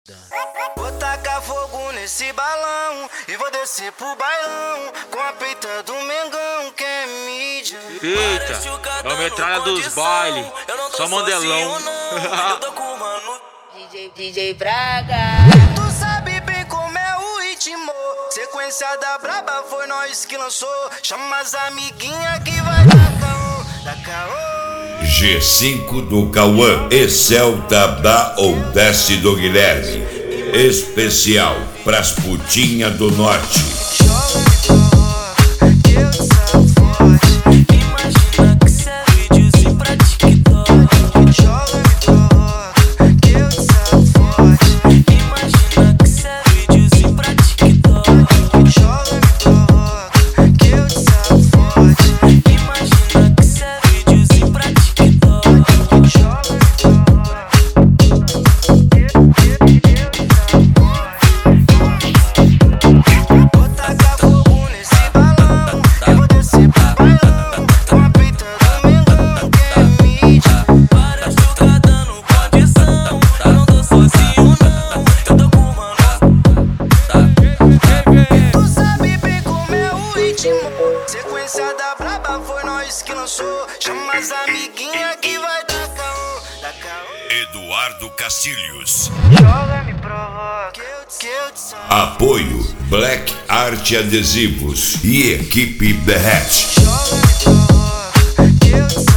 Vou tacar fogo nesse balão e vou descer pro bailão com a peita do Mengão que é mídia. Eita, é a metralha dos bailes, só mandelão. DJ Braga. Tu sabe bem como é o ritmo, sequência da braba foi nós que lançou. Chama as amiguinhas que vai dar caô, da caô. G5 do Cauã e Celta da Oudeste do Guilherme. Especial pras putinhas do norte. Sequência da braba foi nós que lançou. Chama as amiguinhas que vai dar caô, da caô. Eduardo Castilhos. Joga, me provoca, que eu te salvo. Apoio Black Art Adesivos e equipe The Hat. Joga, me provoca, que eu te salvo.